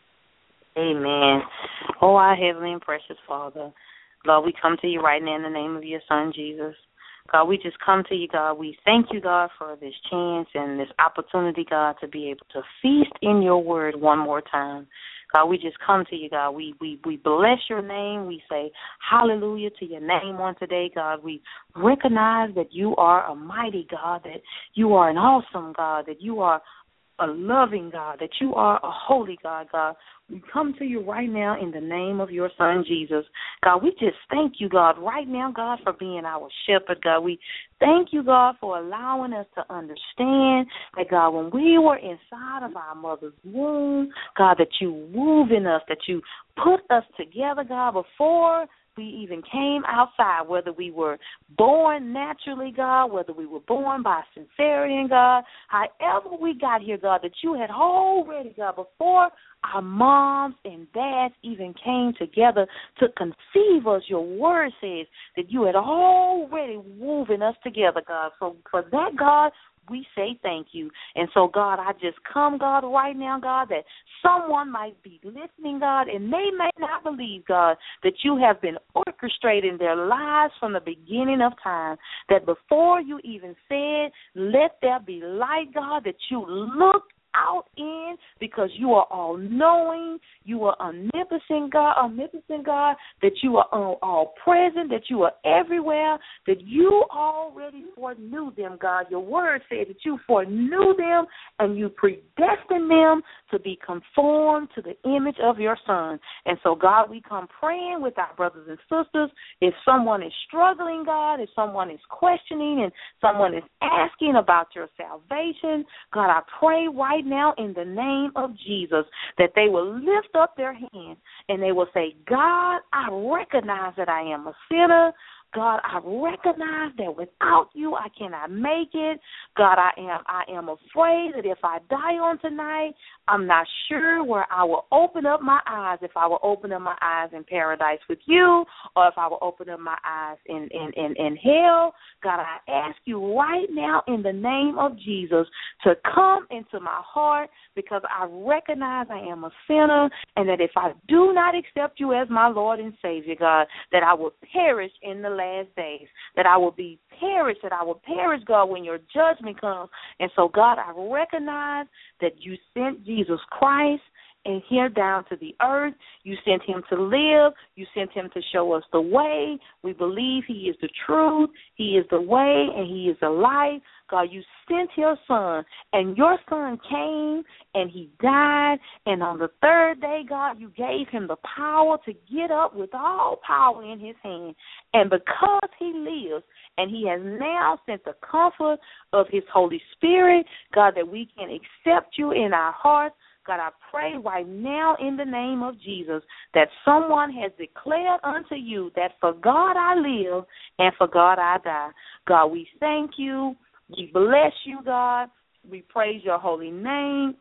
Amen. Oh, our heavenly and precious Father, Lord, we come to you right now in the name of your Son, Jesus. God, we just come to you, God. We thank you, God, for this chance and this opportunity, God, to be able to feast in your word one more time. God, we just come to you, God. We, we, we bless your name. We say hallelujah to your name on today, God. We recognize that you are a mighty God, that you are an awesome God, that you are a loving God, that you are a holy God, God. We come to you right now in the name of your Son, Jesus. God, we just thank you, God, right now, God, for being our shepherd, God. We thank you, God, for allowing us to understand that, God, when we were inside of our mother's womb, God, that you wove in us, that you put us together, God, before we even came outside, whether we were born naturally, God, whether we were born by sincerity, God, however we got here, God, that you had already, God, before our moms and dads even came together to conceive us. Your word says that you had already woven us together, God. So for that, God, we say thank you. And so, God, I just come, God, right now, God, that someone might be listening, God, and they may not believe, God, that you have been orchestrating their lives from the beginning of time, that before you even said, let there be light, God, that you looked out in because you are all-knowing, you are omnipotent, God, omnipotent, God, that you are all present, that you are everywhere, that you already foreknew them, God. Your word said that you foreknew them and you predestined them to be conformed to the image of your Son. And so, God, we come praying with our brothers and sisters. If someone is struggling, God, if someone is questioning and someone is asking about your salvation, God, I pray right now in the name of Jesus that they will lift up their hands and they will say, God, I recognize that I am a sinner. God, I recognize that without you I cannot make it. God, I am I am afraid that if I die on tonight, I'm not sure where I will open up my eyes, if I will open up my eyes in paradise with you or if I will open up my eyes in, in, in, in hell. God, I ask you right now in the name of Jesus to come into my heart because I recognize I am a sinner and that if I do not accept you as my Lord and Savior, God, that I will perish in the last days, that I will be perished, that I will perish, God, when your judgment comes. And so, God, I recognize that you sent Jesus Christ and here down to the earth. You sent him to live. You sent him to show us the way. We believe he is the truth. He is the way and he is the life. God, you sent your Son, and your Son came, and he died, and on the third day, God, you gave him the power to get up with all power in his hand. And because he lives, and he has now sent the comfort of his Holy Spirit, God, that we can accept you in our hearts. God, I pray right now in the name of Jesus that someone has declared unto you that for God I live and for God I die. God, we thank you. We bless you, God. We praise your holy name.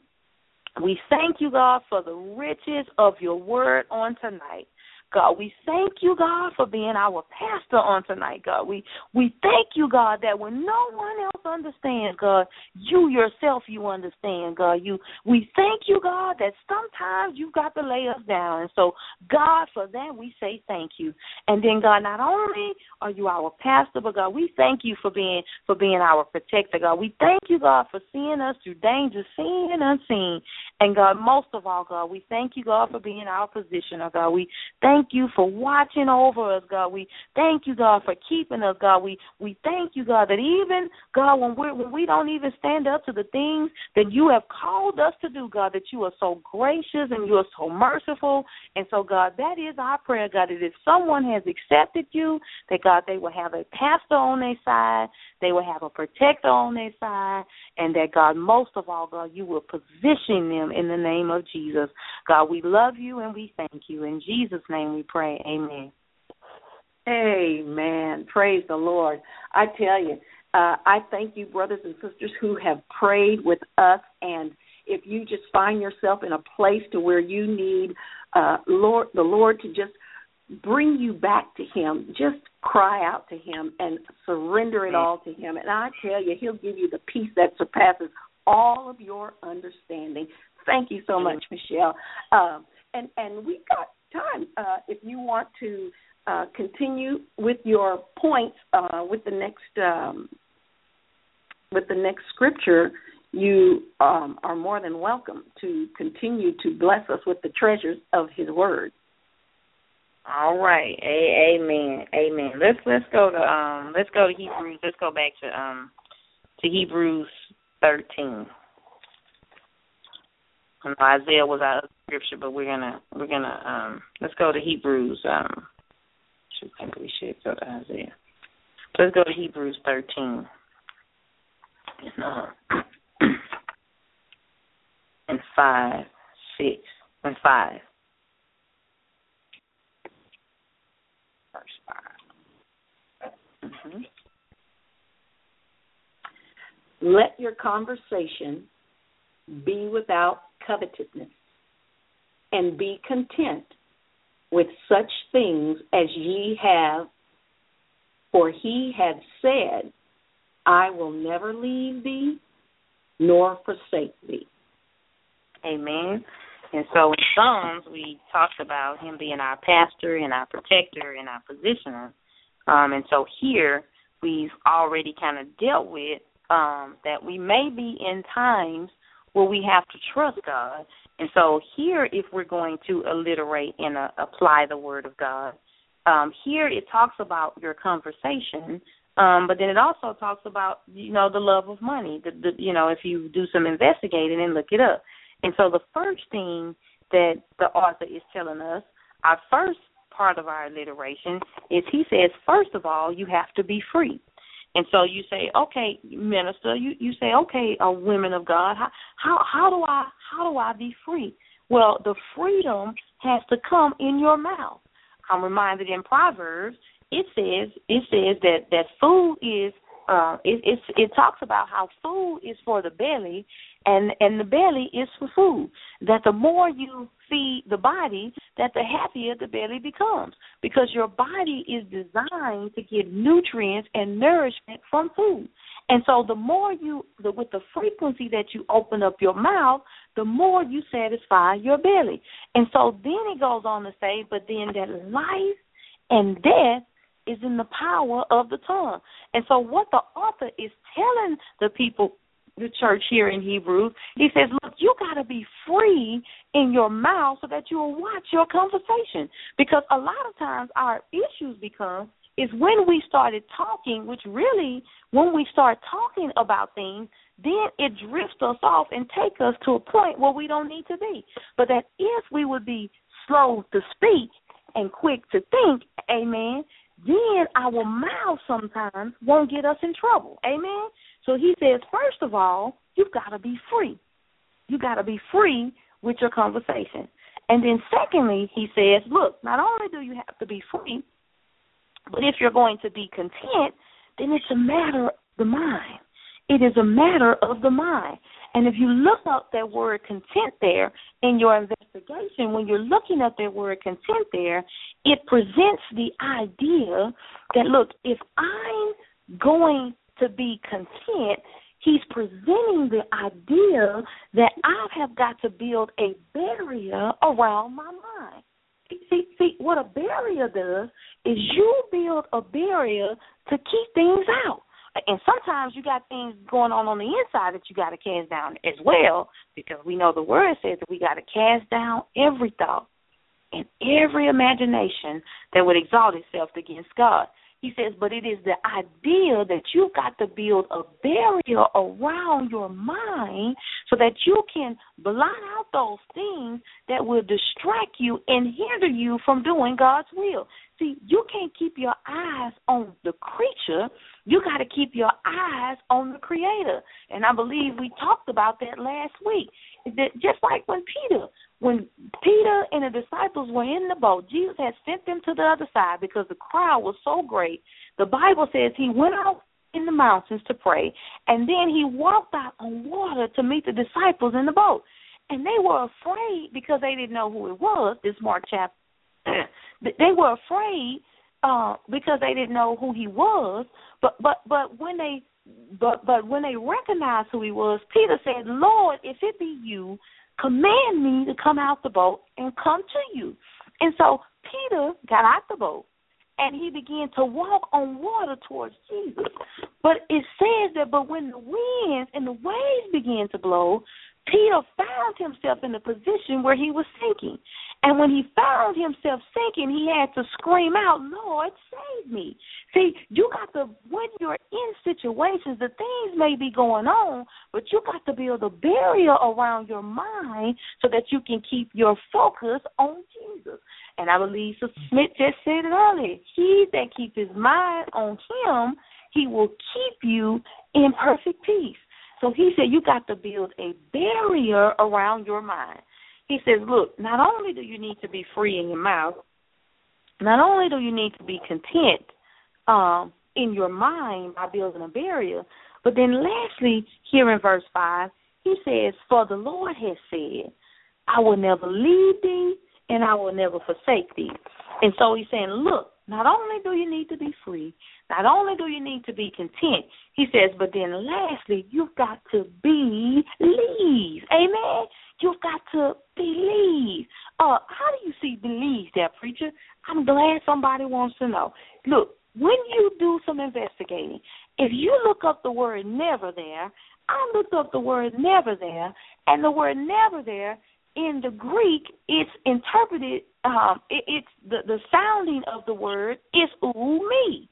We thank you, God, for the riches of your word on tonight. God, we thank you, God, for being our pastor on tonight, God. We we thank you, God, that when no one else understands, God, you yourself, you understand, God. You we thank you, God, that sometimes you've got to lay us down. And so, God, for that we say thank you. And then, God, not only are you our pastor, but, God, we thank you for being for being our protector, God. We thank you, God, for seeing us through danger, seen and unseen. And, God, most of all, God, we thank you, God, for being our positioner, God. We thank Thank you for watching over us, God. We thank you, God, for keeping us, God. We we thank you, God, that even, God, when we when we don't even stand up to the things that you have called us to do, God, that you are so gracious and you are so merciful. And so, God, that is our prayer, God, that if someone has accepted you, that, God, they will have a pastor on their side, they will have a protector on their side, and that, God, most of all, God, you will position them in the name of Jesus. God, we love you and we thank you. In Jesus' name we pray. Amen. Amen. Praise the Lord. I tell you, uh, I thank you, brothers and sisters, who have prayed with us. And if you just find yourself in a place to where you need uh, Lord, the Lord to just bring you back to him, just cry out to him and surrender it all to him. And I tell you, he'll give you the peace that surpasses all of your understanding. Thank you so much, Michelle. Um, and, and we've got time uh, if you want to uh, continue with your points uh, with the next um, with the next scripture. You um, are more than welcome to continue to bless us with the treasures of his word. All right. A- amen. Amen. Let's let's go to um let's go to Hebrews. Let's go back to um to Hebrews thirteen. I know Isaiah was our other scripture, but we're gonna we're gonna um let's go to Hebrews. Um, I think we should go to Isaiah. Let's go to Hebrews thirteen. And, uh, and five, six, and five. Mm-hmm. Let your conversation be without covetousness, and be content with such things as ye have, for he had said, I will never leave thee nor forsake thee. Amen. And so in Psalms, we talked about him being our pastor and our protector and our positioner. Um, and so here we've already kind of dealt with um, that we may be in times where we have to trust God. And so here, if we're going to alliterate and uh, apply the word of God, um, here it talks about your conversation, um, but then it also talks about, you know, the love of money, the, the, you know, if you do some investigating and look it up. And so the first thing that the author is telling us, our first part of our alliteration, is he says, first of all, you have to be free. And so you say, okay, minister, you, you say, okay, uh, women of God, how, how how do I how do I be free? Well, the freedom has to come in your mouth. I'm reminded in Proverbs, it says it says that, that food is uh it it's, it talks about how food is for the belly and and the belly is for food. That the more you feed the body, that the happier the belly becomes, because your body is designed to get nutrients and nourishment from food. And so the more you, the, with the frequency that you open up your mouth, the more you satisfy your belly. And so then it goes on to say, but then that life and death is in the power of the tongue. And so what the author is telling the people, the church here in Hebrews, he says, look, you got to be free in your mouth so that you will watch your conversation. Because a lot of times our issues become is when we started talking, which really, when we start talking about things, then it drifts us off and take us to a point where we don't need to be. But that if we would be slow to speak and quick to think, amen, then our mouth sometimes won't get us in trouble, amen. So he says, first of all, you've got to be free. You got to be free with your conversation. And then secondly, he says, look, not only do you have to be free, but if you're going to be content, then it's a matter of the mind. It is a matter of the mind. And if you look up that word content there in your investigation, when you're looking at that word content there, it presents the idea that, look, if I'm going to be content, he's presenting the idea that I have got to build a barrier around my mind. See, see, what a barrier does is you build a barrier to keep things out. And sometimes you got things going on on the inside that you got to cast down as well, because we know the word says that we got to cast down every thought and every imagination that would exalt itself against God. He says, but it is the idea that you've got to build a barrier around your mind so that you can blot out those things that will distract you and hinder you from doing God's will. See, you can't keep your eyes on the creature. You got to keep your eyes on the Creator. And I believe we talked about that last week. That just like when Peter, when Peter and the disciples were in the boat, Jesus had sent them to the other side because the crowd was so great. The Bible says he went out in the mountains to pray, and then he walked out on water to meet the disciples in the boat. And they were afraid because they didn't know who it was, this Mark chapter. They were afraid uh, because they didn't know who he was. But but but when they but but when they recognized who he was, Peter said, "Lord, if it be you, command me to come out the boat and come to you." And so Peter got out the boat, and he began to walk on water towards Jesus. But it says that, but when the winds and the waves began to blow, Peter found himself in a position where he was sinking. And when he found himself sinking, he had to scream out, "Lord, save me." See, you got to, when you're in situations, the things may be going on, but you got to build a barrier around your mind so that you can keep your focus on Jesus. And I believe Sister Smith just said it earlier. He that keeps his mind on him, he will keep you in perfect peace. So he said you got to build a barrier around your mind. He says, look, not only do you need to be free in your mouth, not only do you need to be content um, in your mind by building a barrier, but then lastly, here in verse five, he says, for the Lord has said, I will never leave thee and I will never forsake thee. And so he's saying, look, not only do you need to be free, not only do you need to be content, he says, but then lastly, you've got to believe. Amen? You've got to believe. Uh, how do you see believe there, preacher? I'm glad somebody wants to know. Look, when you do some investigating, if you look up the word never there, I looked up the word never there, and the word never there, in the Greek, it's interpreted, um, it, it's the, the sounding of the word is umi.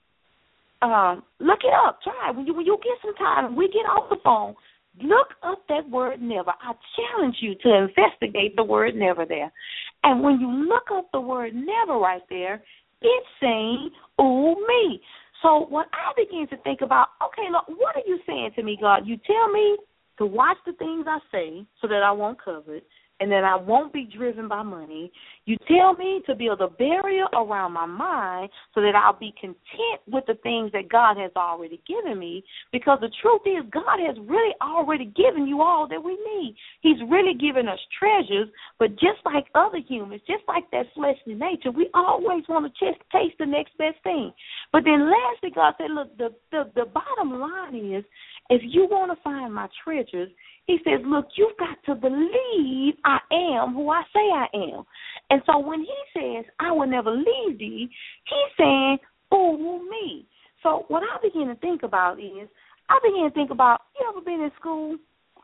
Um, look it up. Try it. When you, when you get some time, we get off the phone, look up that word never. I challenge you to investigate the word never there. And when you look up the word never right there, it's saying umi. So when I begin to think about, okay, look, what are you saying to me, God? You tell me to watch the things I say so that I won't cover it, and that I won't be driven by money. You tell me to build a barrier around my mind so that I'll be content with the things that God has already given me, because the truth is God has really already given you all that we need. He's really given us treasures, but just like other humans, just like that fleshly nature, we always want to just taste the next best thing. But then lastly, God said, look, the, the, the bottom line is, if you want to find my treasures, he says, look, you've got to believe I am who I say I am. And so when he says, I will never leave thee, he's saying, oh, me. So what I begin to think about is, I begin to think about, you ever been in school?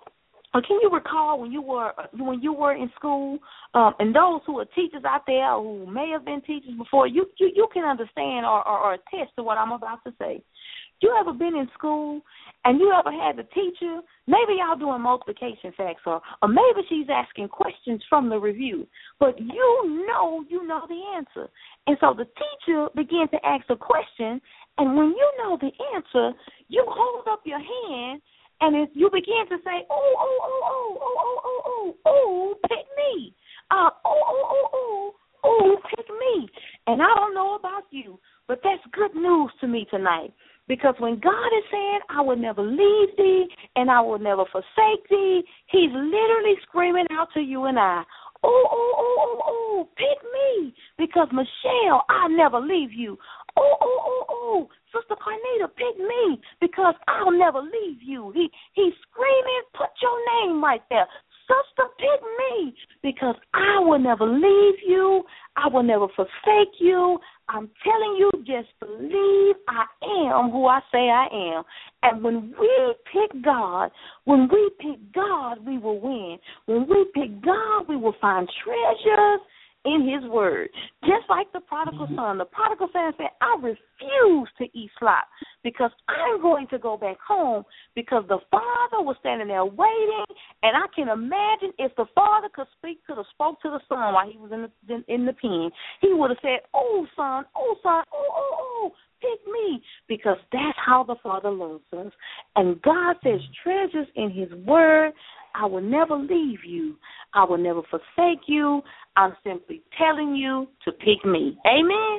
Or can you recall when you were when you were in school, um, and those who are teachers out there who may have been teachers before, you, you, you can understand or, or, or attest to what I'm about to say. You ever been in school and you ever had the teacher, maybe y'all doing multiplication facts, or, or maybe she's asking questions from the review, but you know you know the answer. And so the teacher began to ask a question, and when you know the answer, you hold up your hand, and it, you begin to say, oh, oh, oh, oh, oh, oh, oh, oh, oh, pick me. Uh, oh, oh, oh, oh, oh, pick me. And I don't know about you, but that's good news to me tonight. Because when God is saying, I will never leave thee and I will never forsake thee, he's literally screaming out to you and I, oh, oh, oh, oh, oh, pick me. Because, Michelle, I'll never leave you. Oh, oh, oh, oh, Sister Carnita, pick me. Because I'll never leave you. He He's screaming, put your name right there. Sister, pick me, because I will never leave you. I will never forsake you. I'm telling you, just believe I am who I say I am. And when we pick God, when we pick God, we will win. When we pick God, we will find treasures in his word. Just like the prodigal son. The prodigal son said, I refuse to eat slop because I'm going to go back home, because the father was standing there waiting, and I can imagine if the father could speak to the spoke to the son while he was in the in, in the pen, he would have said, oh, son, oh, son, oh, oh, oh, pick me, because that's how the Father loves us. And God says treasures in his word. I will never leave you. I will never forsake you. I'm simply telling you to pick me. Amen?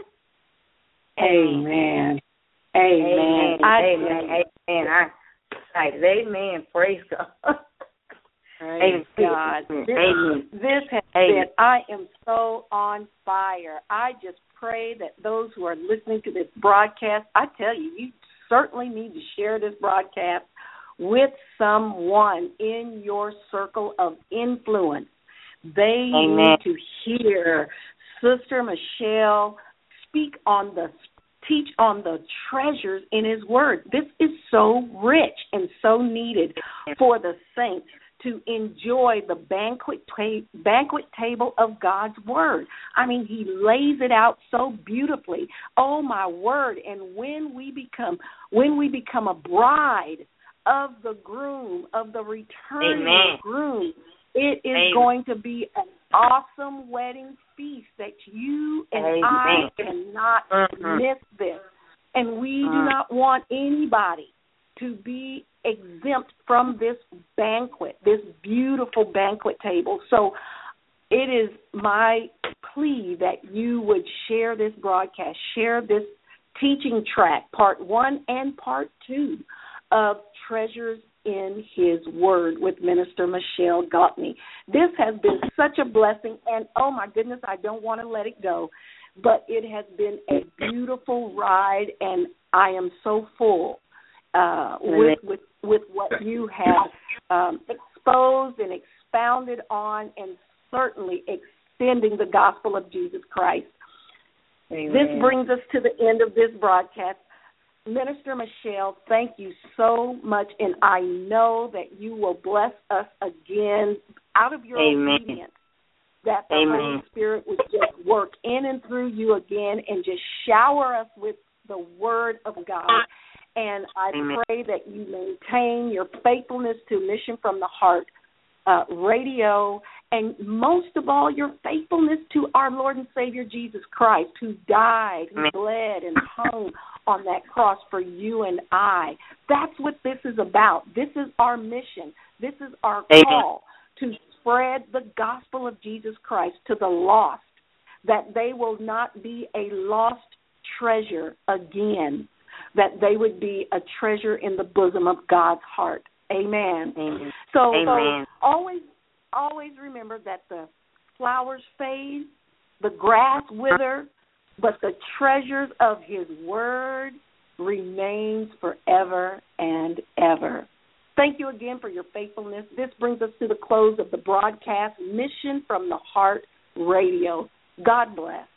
Amen. Amen. Amen. I, Amen. Amen. I'm excited. Amen. Praise God. Praise God. This, Amen. this has Amen. been, I am so on fire. I just pray that those who are listening to this broadcast, I tell you, you certainly need to share this broadcast with someone in your circle of influence. They Amen. need to hear Sister Michelle speak on the, teach on the treasures in his word. This is so rich and so needed for the saints to enjoy the banquet ta- banquet table of God's word. I mean, he lays it out so beautifully. Oh, my word. And when we become when we become a bride of the groom, of the returning Amen. groom, it is Amen. going to be an awesome wedding feast that you and Amen. I cannot Mm-hmm. miss this. And we Mm. do not want anybody to be exempt from this banquet, this beautiful banquet table. So it is my plea that you would share this broadcast, share this teaching track, part one and part two of Treasures in His Word with Minister Michelle Gautney. This has been such a blessing, and oh my goodness, I don't want to let it go. But it has been a beautiful ride, and I am so full uh, with, with with what you have um, exposed and expounded on, and certainly extending the gospel of Jesus Christ. Amen. This brings us to the end of this broadcast. Minister Michelle, thank you so much, and I know that you will bless us again out of your Amen. obedience, that the Amen. Holy Spirit would just work in and through you again and just shower us with the Word of God. And I Amen. pray that you maintain your faithfulness to Mission from the Heart uh, radio, and most of all, your faithfulness to our Lord and Savior Jesus Christ, who died, who Amen. bled and hung on that cross for you and I. That's what this is about. This is our mission. This is our Amen. call to spread the gospel of Jesus Christ to the lost, that they will not be a lost treasure again, that they would be a treasure in the bosom of God's heart. Amen. Amen. So, Amen. so always, always remember that the flowers fade, the grass wither, but the treasures of His Word remains forever and ever. Thank you again for your faithfulness. This brings us to the close of the broadcast, Mission from the Heart Radio. God bless.